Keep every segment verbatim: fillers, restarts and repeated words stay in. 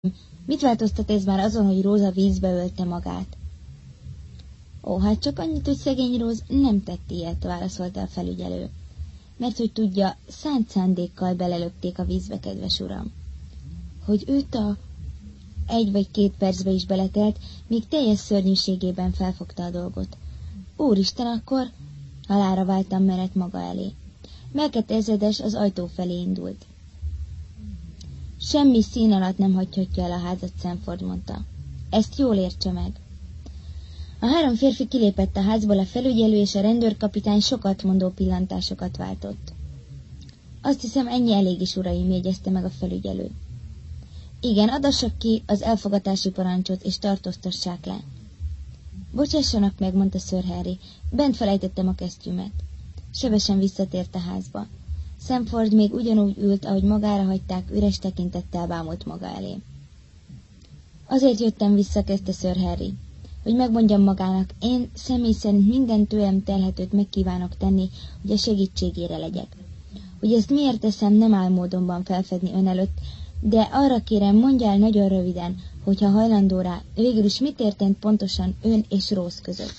Mit változtat ez már azon, hogy Róza vízbe ölte magát? Ó, hát csak annyit, hogy szegény Róz nem tett ilyet, válaszolta a felügyelő. Mert hogy tudja, szánt szándékkal belelökték a vízbe, kedves uram. Hogy őt a egy vagy két percbe is beletelt, míg teljes szörnyűségében felfogta a dolgot. Úristen, akkor halálra váltam merett maga elé. Melket ezredes az ajtó felé indult. Semmi szín alatt nem hagyhatja el a házat, Sanford mondta. Ezt jól értse meg. A három férfi kilépett a házból, a felügyelő és a rendőrkapitány sokat mondó pillantásokat váltott. Azt hiszem, ennyi elég is, uraim, jegyezte meg a felügyelő. Igen, adassak ki az elfogatási parancsot, és tartóztassák le. Bocsássanak meg, mondta Sir Harry, bent felejtettem a kesztyümet. Sebesen visszatért a házba. Sanford még ugyanúgy ült, ahogy magára hagyták, üres tekintettel bámult maga elé. Azért jöttem vissza, kezdte Sir Harry, hogy megmondjam magának, én személy szerint minden tőlem telhetőt megkívánok tenni, hogy a segítségére legyek. Hogy ezt miért teszem, nem áll módonban felfedni ön előtt, de arra kérem, mondja el nagyon röviden, hogyha hajlandó rá, végül is mi történt pontosan ön és Rose között.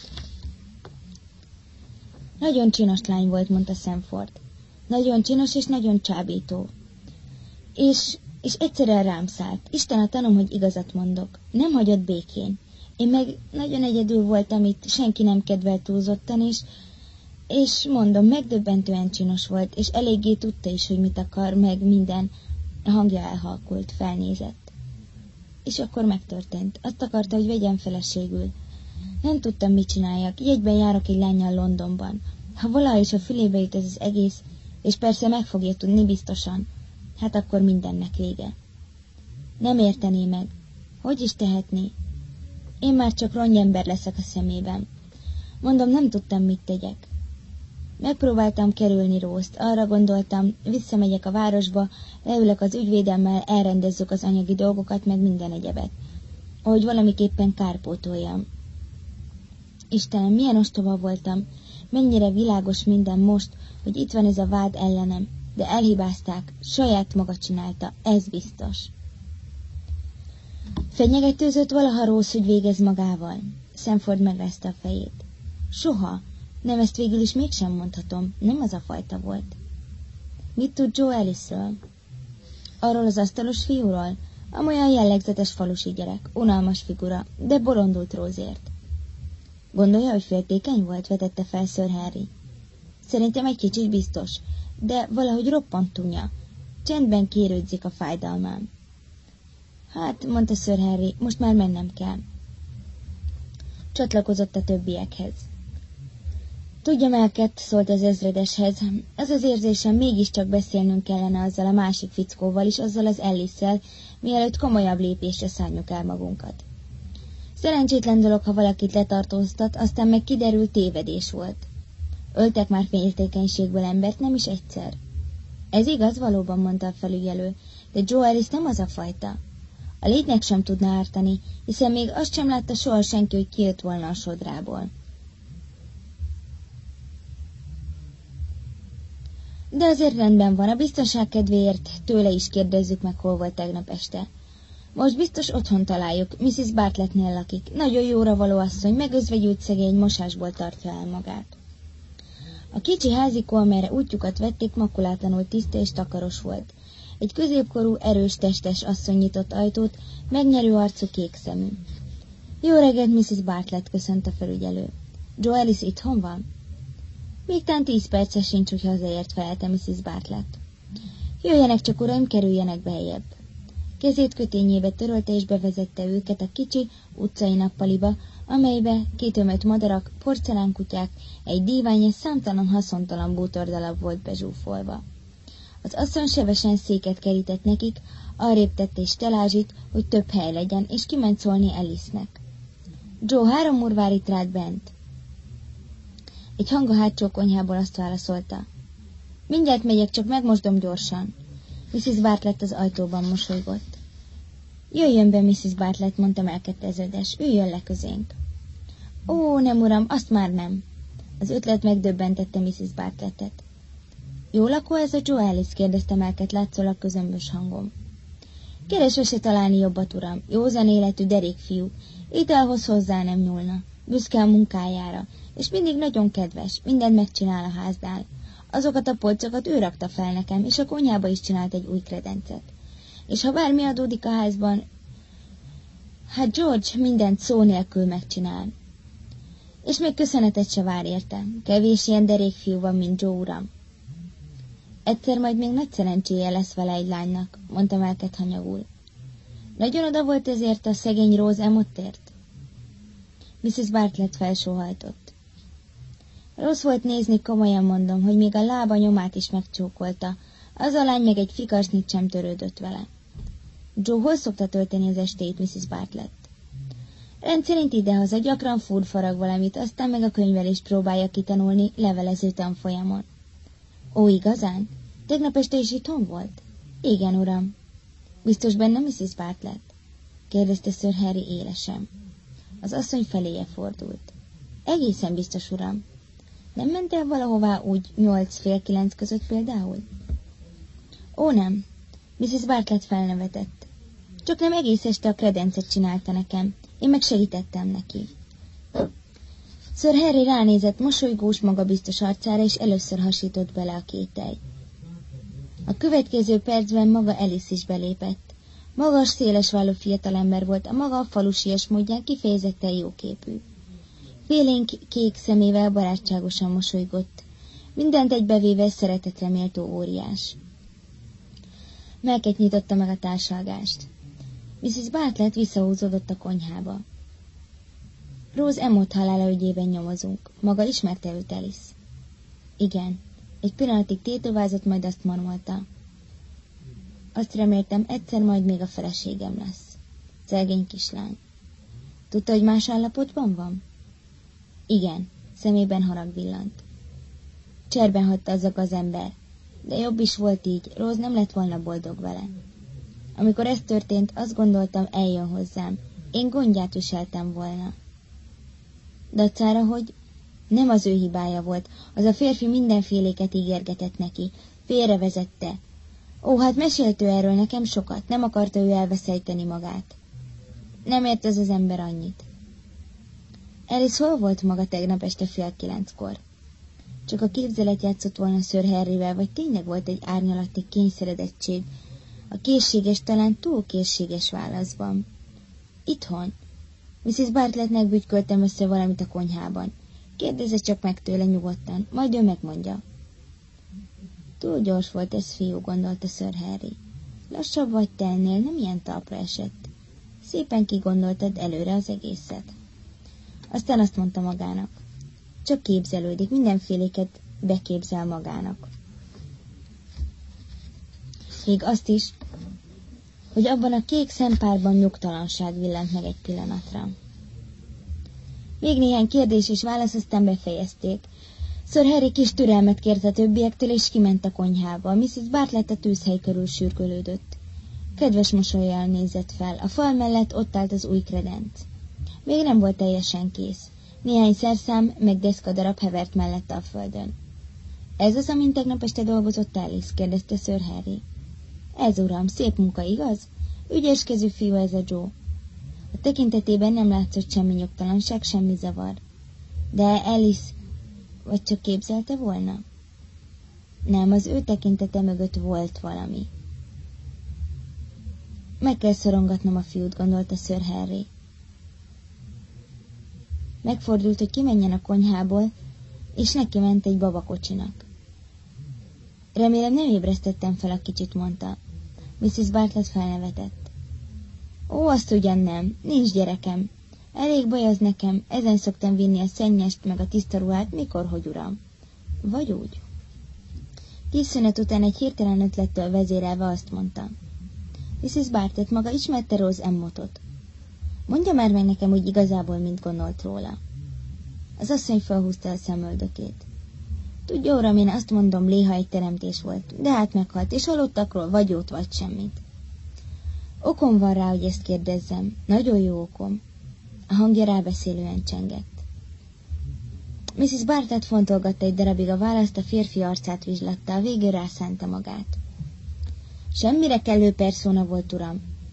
Nagyon csinos lány volt, mondta Sanford. Nagyon csinos és nagyon csábító. És, és egyszerűen rám szállt. Isten a tanom, hogy igazat mondok. Nem hagyott békén. Én meg nagyon egyedül voltam itt, senki nem kedvelt túlzottan, és, és mondom, megdöbbentően csinos volt, és eléggé tudta is, hogy mit akar, meg minden. A hangja elhalkult, felnézett. És akkor megtörtént. Azt akarta, hogy vegyem feleségül. Nem tudtam, mit csináljak. Jegyben járok egy lánnyal Londonban. Ha valaha is a fülébe jut ez az egész, és persze meg fogja tudni biztosan, hát akkor mindennek vége. Nem értené meg. Hogy is tehetné? Én már csak rongyember leszek a szemében. Mondom, nem tudtam, mit tegyek. Megpróbáltam kerülni Rózt, arra gondoltam, visszamegyek a városba, leülök az ügyvédemmel, elrendezzük az anyagi dolgokat, meg minden egyebet. Ahogy valamiképpen kárpótoljam. Istenem, milyen ostoba voltam, mennyire világos minden most, hogy itt van ez a vád ellenem, de elhibázták, saját maga csinálta, ez biztos. Fenyegetőzött valaha Rose, hogy végez magával? Sanford megrázta a fejét. Soha. Nem, ezt végül is mégsem mondhatom, nem az a fajta volt. Mit tud Joe Ellisről? Arról az asztalos fiúról? Amolyan jellegzetes falusi gyerek, unalmas figura, de bolondult Rózért. Gondolja, hogy féltékeny volt, vetette fel Sir Harry. Szerintem egy kicsit biztos, de valahogy roppant tunya. Csendben kérődzik a fájdalmám. Hát, mondta Sir Harry, most már mennem kell. Csatlakozott a többiekhez. Tudja, Melket, szólt az ezredeshez, az az érzésem, mégiscsak beszélnünk kellene azzal a másik fickóval is, azzal az Ellisszel, mielőtt komolyabb lépésre szárnyuk el magunkat. Szerencsétlen dolog, ha valakit letartóztat, aztán meg kiderül, tévedés volt. Öltek már féltékenységből embert, nem is egyszer. Ez igaz, valóban, mondta a felügyelő, de Joe Ellis nem az a fajta. A létnek sem tudna ártani, hiszen még azt sem látta soha senki, hogy kijött volna a sodrából. De azért rendben van, a biztonság kedvéért tőle is kérdezzük meg, hol volt tegnap este. Most biztos otthon találjuk, missus Bartlettnél lakik. Nagyon jóra való asszony, megözvegyült szegény, mosásból tartja el magát. A kicsi házikó, amelyre útjukat vették, makulátlanul tiszta és takaros volt. Egy középkorú, erős testes asszony nyitott ajtót, megnyerő arcú, kék szemű. Jó reggelt, missus Bartlett, köszönt a felügyelő. Joe Ellis itthon van? Még tán tíz perce sincs, hogy hazaért, felelte missus Bartlett. Jöjjenek csak, uraim, kerüljenek beljebb. Kezét kötényébe törölte és bevezette őket a kicsi utcai nappaliba, amelybe kitömött madarak, porcelánkutyák, egy dívány és számtalan haszontalan bútordalap volt bezsúfolva. Az asszony sebesen széket kerített nekik, arrébb tette és telázsit, hogy több hely legyen, és kiment szólni Ellisnek. Joe, három úr vár itt rád bent. Egy hang a hátsó konyhából azt válaszolta. Mindjárt megyek, csak megmosdom gyorsan. missus Bartlett az ajtóban mosolygott. Jöjjön be, missus Bartlett, mondta Melket ezredes, üljön le közénk. Ó, nem, uram, azt már nem. Az ötlet megdöbbentette missus Bartlettet. Jó lakó ez a Joe Ellis? Kérdezte Melket látszólag közömbös hangom. Keresve se találni jobbat, uram. Józan életű derék fiú. Italhoz hozzá nem nyúlna. Büszke a munkájára. És mindig nagyon kedves. Mindent megcsinál a háznál. Azokat a polcokat ő rakta fel nekem, és a konyhába is csinált egy új kredencet. És ha bármi adódik a házban, hát George mindent szó nélkül megcsinál. És még köszönetet se vár érte. Kevés ilyen derék fiú van, mint Joe uram. Egyszer majd még nagy szerencséje lesz vele egy lánynak, mondta Melket hanyagul. Nagyon oda volt ezért a szegény Rose Emmottért? misziz Bartlett felsóhajtott. Rossz volt nézni, komolyan mondom, hogy még a lába nyomát is megcsókolta, az a lány meg egy fikarsnyit sem törődött vele. Joe hol szokta tölteni az estét, misziz Bartlett? Rendszerint idehaza gyakran furfarag valamit, aztán meg a könyvelést próbálja kitanulni levelező tanfolyamon. Ó, igazán? Tegnap este is itthon volt? Igen, uram. Biztos benne, misziz Bartlett? Kérdezte Sir Harry élesen. Az asszony feléje fordult. Egészen biztos, uram. Nem ment el valahová úgy nyolc fél kilenc között például? Ó, nem. misziz Bartlett felnevetett. Csak nem egész este a kredencet csinálta nekem. Én meg segítettem neki. Sir Harry ránézett mosolygós, magabiztos arcára, és először hasított bele a kételj. A következő percben maga Alice is belépett. Magas, szélesvállú fiatalember volt, a maga falusias módján kifejezetten jóképű. Félénk kék szemével barátságosan mosolygott. Mindent egybevéve szeretetre méltó óriás. Melket nyitotta meg a társalgást. misziz Bartlett visszahúzódott a konyhába. Rose Emmott halála ügyében nyomozunk. Maga ismerte őt, Alice? Igen. Egy pillanatig tétovázott, majd azt marmolta. Azt reméltem, egyszer majd még a feleségem lesz. Szegény kislány. Tudta, hogy más állapotban van? Igen. Szemében harag villant. Cserben hagyta az a gazember. De jobb is volt így, Rose nem lett volna boldog vele. Amikor ez történt, azt gondoltam, eljön hozzám. Én gondját viseltem volna. Dacára, hogy nem az ő hibája volt, az a férfi mindenféléket ígérgetett neki, félrevezette. Ó, hát mesélt ő erről nekem sokat, nem akarta ő elveszejteni magát. Nem ért ez az ember annyit. Alice hol volt maga tegnap este fél kilenckor? Csak a képzelet játszott volna Sir Harryvel, vagy tényleg volt egy árnyalatti kényszeredettség, a készséges, talán túl készséges válaszban. Itthon. misziz Bartlettnek bütyköltem össze valamit a konyhában. Kérdezze csak meg tőle nyugodtan, majd ő megmondja. Túl gyors volt ez, fiú, gondolta Sir Harry. Lassabb vagy te ennél, nem ilyen talpra esett. Szépen kigondoltad előre az egészet. Aztán azt mondta magának. Csak képzelődik, mindenféléket beképzel magának. Még azt is, hogy abban a kék szempárban nyugtalanság villant meg egy pillanatra. Még néhány kérdés és válasz, aztán befejezték. Sir Harry kis türelmet kért a többiektől, és kiment a konyhába. misziz Bartlett a tűzhely körül sürgölődött. Kedves mosollyal nézett fel. A fal mellett ott állt az új kredenc. Még nem volt teljesen kész. Néhány szerszám meg deszkadarab hevert mellette a földön. Ez az, amin tegnap este dolgozott Alice? Kérdezte Sir Harry. Ez, uram, szép munka, igaz? Ügyeskezű fiú ez a Joe. A tekintetében nem látszott semmi nyugtalanság, semmi zavar. De Alice, vagy csak képzelte volna? Nem, az ő tekintete mögött volt valami. Meg kell szorongatnom a fiút, gondolta Sir Harry. Megfordult, hogy kimenjen a konyhából, és neki ment egy babakocsinak. Remélem nem ébresztettem fel a kicsit, mondta. misziz Bartlett felnevetett. Ó, azt ugyan nem, nincs gyerekem. Elég baj az nekem, ezen szoktam vinni a szennyest meg a tiszta ruhát, mikor, hogy uram. Vagy úgy. Kis szünet után egy hirtelen ötlettől vezérelve azt mondta. misziz Bartlett maga ismerte Rose Emmottot. Mondja már meg nekem, úgy igazából mint gondolt róla. Az asszony felhúzta a szemöldökét. Tudja, uram, én azt mondom, léha egy teremtés volt, de hát meghalt, és halottakról vagy jót, vagy semmit. Okom van rá, hogy ezt kérdezzem. Nagyon jó okom. A hangja rábeszélően csengett. misziz Bartlett fontolgatta egy darabig a választ, a férfi arcát vizslatta, a végül rászánta magát. Semmire kellő perszóna volt, uram.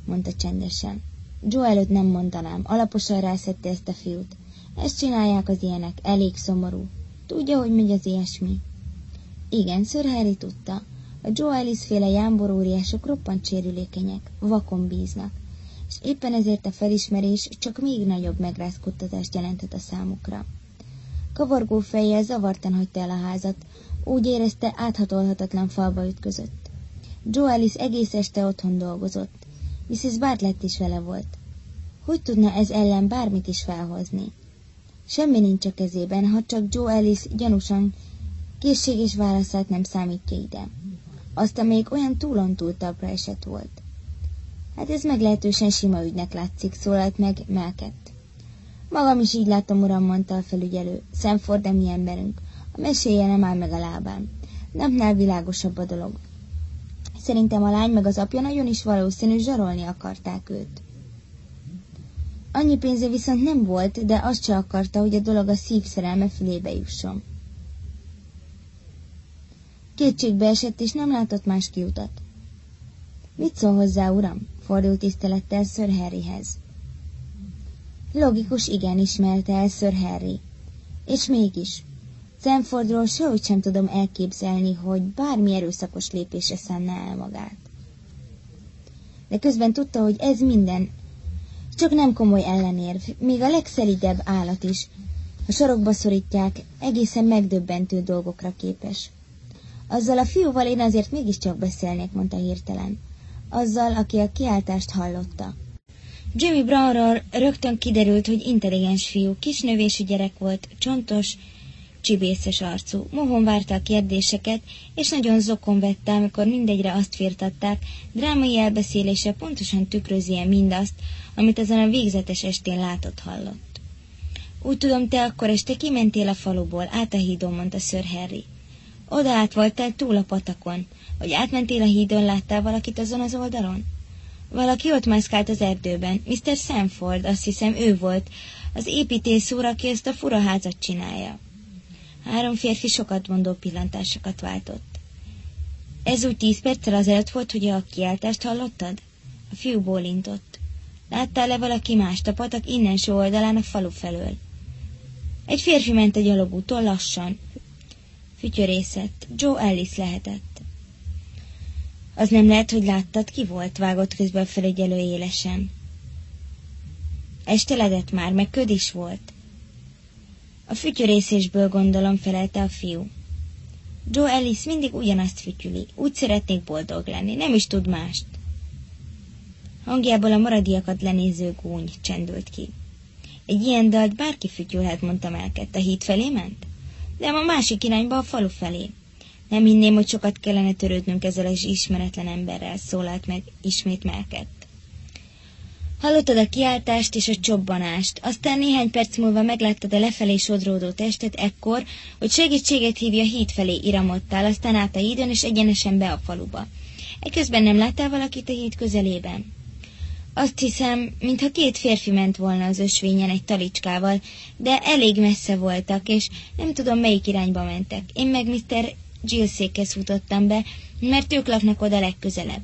mondta csendesen. Joe előtt nem mondanám, alaposan rászedte ezt a fiút. Ezt csinálják az ilyenek, elég szomorú. Tudja, hogy megy az ilyesmi? Igen, Sir Harry tudta. A Joe Ellis-féle jámbor óriások roppant sérülékenyek, vakon bíznak, és éppen ezért a felismerés csak még nagyobb megrázkódtatást jelentett a számukra. Kavargó fejjel zavartan hagyta el a házat, úgy érezte, áthatolhatatlan falba ütközött. Joe Ellis egész este otthon dolgozott. missziz Bartlett is vele volt. Hogy tudna ez ellen bármit is felhozni? Semmi nincs a kezében, ha csak Joe Ellis gyanúsan készséges válaszát nem számítja ide. Azt, amelyik olyan túlontúl talpra esett volt. Hát ez meglehetősen sima ügynek látszik, szólalt meg Melkett. Magam is így látom, uram, mondta a felügyelő. Sanford a mi emberünk. A meséje nem áll meg a lábán. Napnál világosabb a dolog. Szerintem a lány meg az apja nagyon is valószínű zsarolni akarták őt. Annyi pénze viszont nem volt, de azt se akarta, hogy a dolog a szívszerelme fülébe jusson. Kétségbe esett, és nem látott más kiutat. Mit szól hozzá, uram? Fordult tisztelettel Sir Harryhez. Logikus, igen, ismerte el Sir Harry. És mégis, Sanfordról sehogy sem tudom elképzelni, hogy bármi erőszakos lépésre szánná el magát. De közben tudta, hogy ez minden, csak nem komoly ellenérv, még a legszelidebb állat is, ha sarokba szorítják, egészen megdöbbentő dolgokra képes. Azzal a fiúval én azért mégiscsak beszélnék, mondta hirtelen. Azzal, aki a kiáltást hallotta. Jimmy Brownról rögtön kiderült, hogy intelligens fiú, kisnövésű gyerek volt, csontos, csibészes arcú. Mohon várta a kérdéseket, és nagyon zokon vette, amikor mindegyre azt firtatták, drámai elbeszélése pontosan tükrözi-e mindazt, amit azon a végzetes estén látott-hallott. Úgy tudom, te akkor este kimentél a faluból, át a hídon, mondta Sir Harry. Oda át voltál túl a patakon, vagy átmentél a hídon, láttál valakit azon az oldalon? Valaki ott mászkált az erdőben, miszter Sanford, azt hiszem ő volt, az építész úr, aki ezt a furaházat csinálja. Három férfi sokat mondó pillantásokat váltott. Ez úgy tíz perccel azelőtt volt, hogy a kiáltást hallottad? A fiú bólintott. Láttál-e valaki mást a patak innenső oldalán a falu felől? Egy férfi ment a gyalogúton lassan. Fütyörészett. Joe Ellis lehetett. Az nem lehet, hogy láttad, ki volt, vágott közbe a felügyelő élesen. Esteledett már, meg köd is volt. A fütyörészésből gondolom, felelte a fiú. Joe Ellis mindig ugyanazt fütyüli, úgy szeretnék boldog lenni, nem is tud mást. Hangjából a maradiakat lenéző gúny csendült ki. Egy ilyen dalt bárki fütyülhet, mondta Melkett. A híd felé ment? De a másik irányba, a falu felé. Nem hinném, hogy sokat kellene törődnünk ezzel az ismeretlen emberrel, szólalt meg ismét Melkett. Hallottad a kiáltást és a csobbanást, aztán néhány perc múlva megláttad a lefelé sodródó testet ekkor, hogy segítséget hívja híd felé iramodtál, aztán át a hídon és egyenesen be a faluba. Eközben nem láttál valakit a híd közelében? Azt hiszem, mintha két férfi ment volna az ösvényen egy talicskával, de elég messze voltak, és nem tudom, melyik irányba mentek. Én meg miszter Gillsékhez futottam be, mert ők laknak oda legközelebb.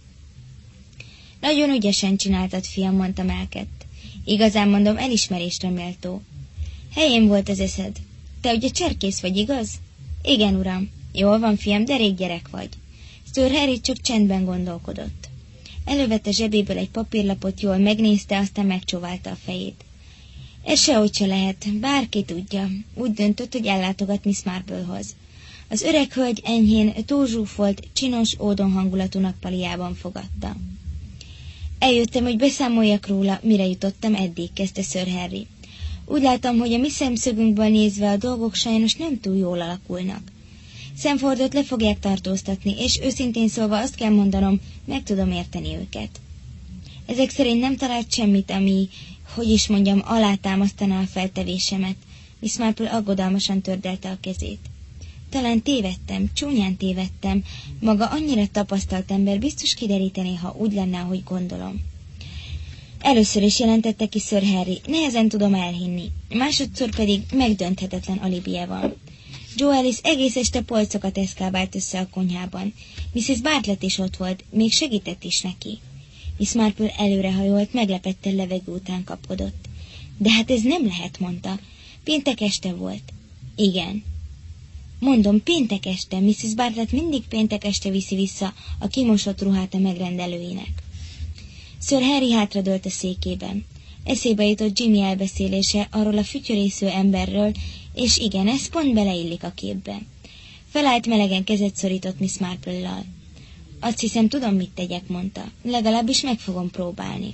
Nagyon ügyesen csináltad, fiam, mondta Melkett. Igazán mondom, elismerésre méltó. Helyén volt az eszed. Te ugye cserkész vagy, igaz? Igen, uram. Jól van, fiam, de rég gyerek vagy. Sir Harry csak csendben gondolkodott. Elővette zsebéből egy papírlapot, jól megnézte, aztán megcsóválta a fejét. Ez sehogy se lehet, bárki tudja. Úgy döntött, hogy ellátogat Miss Marplehoz. Az öreg hölgy enyhén túlzsúfolt, csinos, ódon hangulatú nappaliában fogadta. Eljöttem, hogy beszámoljak róla, mire jutottam eddig, kezdte Sir Harry. Úgy látom, hogy a mi szemszögünkből nézve a dolgok sajnos nem túl jól alakulnak. Sanfordot le fogják tartóztatni, és őszintén szólva azt kell mondanom, meg tudom érteni őket. Ezek szerint nem talált semmit, ami, hogy is mondjam, alátámasztaná a feltevésemet. Miss Marple aggodalmasan tördelte a kezét. Talán tévedtem, csúnyán tévedtem, maga annyira tapasztalt ember biztos kiderítené, ha úgy lenne, ahogy gondolom. Először is jelentette ki Sir Harry, nehezen tudom elhinni, másodszor pedig megdönthetetlen alibije van. Joe Ellis egész este polcokat eszkábált össze a konyhában. missziz Bartlett is ott volt, még segített is neki. Miss Marple előrehajolt, meglepetten levegő után kapkodott. De hát ez nem lehet, mondta. Péntek este volt. Igen. Mondom, péntek este. missziz Bartlett mindig péntek este viszi vissza a kimosott ruhát a megrendelőinek. Sir Harry hátradőlt a székében. Eszébe jutott Jimmy elbeszélése arról a fütyörésző emberről, és igen, ez pont beleillik a képbe. Felállt, melegen kezet szorított Miss Marple-lal. Azt hiszem, tudom, mit tegyek, mondta. Legalábbis meg fogom próbálni.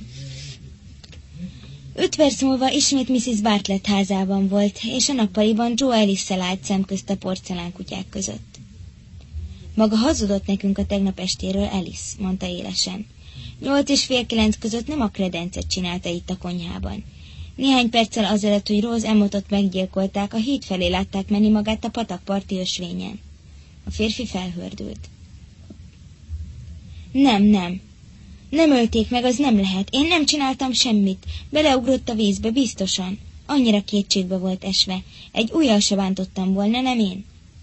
Öt perc múlva ismét missziz Bartlett házában volt, és a nappaliban Joe Ellis-szel állt szemközt a porcelánkutyák között. Maga hazudott nekünk a tegnap estéről, Ellis, mondta élesen. Nyolc és fél kilenc között nem a kredencet csinálta itt a konyhában. Néhány perccel azelőtt, hogy Rose Emmotot meggyilkolták, a híd felé látták menni magát a patakparti ösvényen. A férfi felhördült. Nem, nem. Nem ölték meg, az nem lehet. Én nem csináltam semmit. Beleugrott a vízbe, biztosan. Annyira kétségbe volt esve. Egy ujjal se bántottam volna, nem én?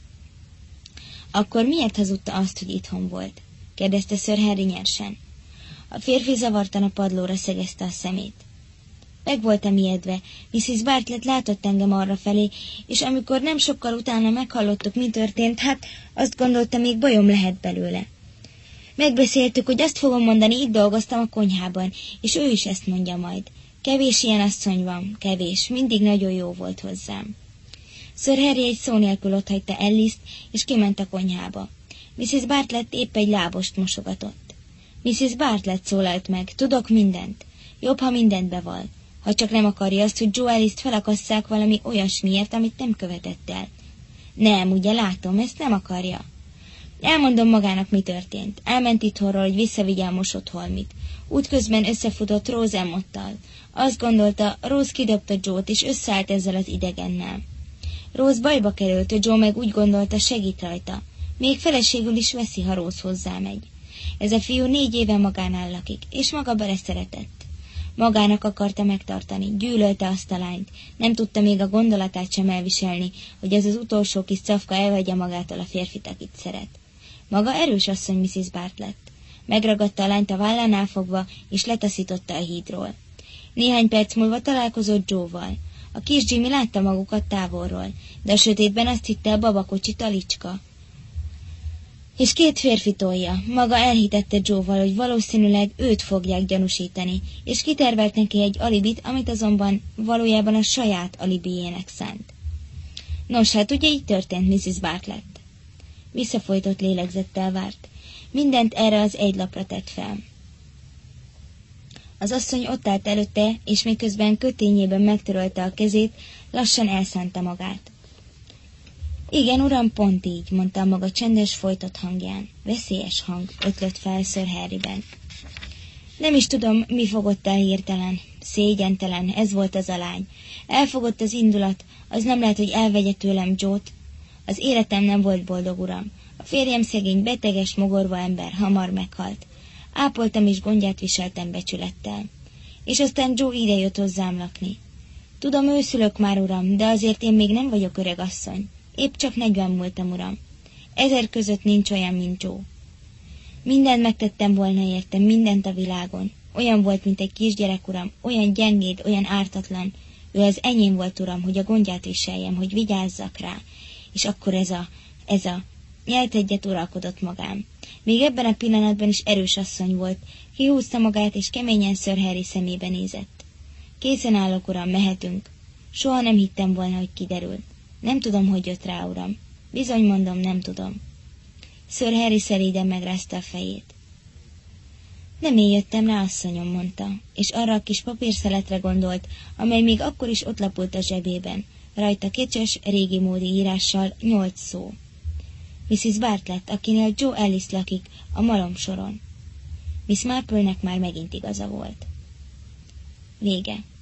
Akkor miért hazudta azt, hogy itthon volt? Kérdezte Sir Harry nyersen. A férfi zavartan a padlóra szegezte a szemét. Meg voltam ijedve. missziz Bartlett látott engem arrafelé, és amikor nem sokkal utána meghallottuk, mi történt, hát azt gondolta, még bajom lehet belőle. Megbeszéltük, hogy azt fogom mondani, itt dolgoztam a konyhában, és ő is ezt mondja majd. Kevés ilyen asszony van, kevés, mindig nagyon jó volt hozzám. Sir Harry egy szó nélkül otthagyta Ellis-t, és kiment a konyhába. missziz Bartlett épp egy lábost mosogatott. missziz Bartlett szólalt meg, tudok mindent. Jobb, ha mindent beval. Ha csak nem akarja azt, hogy Joe Ellis-t felakasszák valami olyasmiért, amit nem követett el. Nem, ugye látom, ezt nem akarja. Elmondom magának, mi történt. Elment itthonról, hogy visszavigye a mosott holmit. Útközben összefutott Rose Emmottal. Azt gondolta, Rose kidobta Joe-t, és összeállt ezzel az idegennel. Rose bajba került, Joe meg úgy gondolta, segít rajta. Még feleségül is veszi, ha Rose hozzámegy. Ez a fiú négy éve magánál lakik, és maga beleszeretett. Magának akarta megtartani, gyűlölte azt a lányt, nem tudta még a gondolatát sem elviselni, hogy ez az utolsó kis cafka elvegye magától a férfit, akit szeret. Maga erős asszony, missziz Bartlett. Megragadta a lányt a vállánál fogva, és letaszította a hídról. Néhány perc múlva találkozott Joe-val. A kis Jimmy látta magukat távolról, de a sötétben azt hitte, a babakocsi talicska. És két férfi tolja. Maga elhitette Joe-val, hogy valószínűleg őt fogják gyanúsítani, és kitervelt neki egy alibit, amit azonban valójában a saját alibiének szánt. Nos, hát ugye így történt, missziz Bartlett. Visszafolytott lélegzettel várt. Mindent erre az egy lapra tett fel. Az asszony ott állt előtte, és miközben kötényében megtörölte a kezét, lassan elszánta magát. Igen, uram, pont így, mondta a maga csendes, folytott hangján. Veszélyes hang, ötlött fel Sir Harryben. Nem is tudom, mi fogott el hirtelen. Szégyentelen, ez volt az a lány. Elfogott az indulat, az nem lehet, hogy elvegye tőlem Joe-t. Az életem nem volt boldog, uram. A férjem szegény, beteges, mogorva ember, hamar meghalt. Ápoltam és gondját viseltem becsülettel. És aztán Joe ide jött hozzám lakni. Tudom, őszülök már, uram, de azért én még nem vagyok öreg asszony. Épp csak negyven múltam, uram. Ezer között nincs olyan, mint Joe. Mindent megtettem volna értem, mindent a világon. Olyan volt, mint egy kisgyerek, uram, olyan gyengéd, olyan ártatlan. Ő az enyém volt, uram, hogy a gondját viseljem, hogy vigyázzak rá. És akkor ez a, ez a... Nyelt egyet, uralkodott magám. Még ebben a pillanatban is erős asszony volt. Kihúzta magát, és keményen Sir Harry szemébe nézett. Készen állok, uram, mehetünk. Soha nem hittem volna, hogy kiderül. Nem tudom, hogy jött rá, uram. Bizony mondom, nem tudom. Sir Harry szelíden megrázta a fejét. Nem én jöttem rá, asszonyom, mondta, és arra a kis papírszeletre gondolt, amely még akkor is ott lapult a zsebében. Rajta kecses, régi módi írással nyolc szó. missziz Bartlett, akinél Joe Ellis lakik, a malomsoron. Miss Marple-nek már megint igaza volt. Vége.